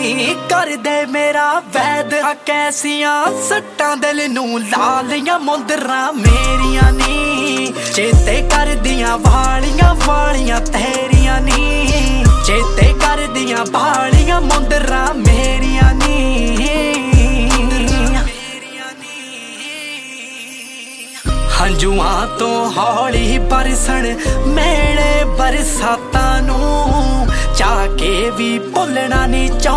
ਨੀ ਕਰਦੇ ਮੇਰਾ ਵੈਦ ਆ ਕੈਸੀਆਂ ਸੱਟਾਂ ਦਿਲ ਨੂੰ ਲਾ ਲੀਆਂ ਮੁੰਦਰਾਂ ਮੇਰੀਆਂ ਨੀ ਚੇਤੇ ਕਰਦੀਆਂ ਵਾਲੀਆਂ ਵਾਲੀਆਂ ਤੇਰੀਆਂ ਨੀ ਚੇਤੇ ਕਰਦੀਆਂ ਵਾਲੀਆਂ ਮੁੰਦਰਾਂ ਮੇਰੀਆਂ ਨੀ ਹੰਝੂਆਂ ਤੋਂ ਹੌਲੀ ਬਰਸਣ ਮੇਲੇ ਬਰਸਾਤਾਂ ਨੂੰ ਚਾਹ ਕੇ ਵੀ ਭੁੱਲਣਾ ਨਹੀਂ ਚਾਹੁੰਦਾ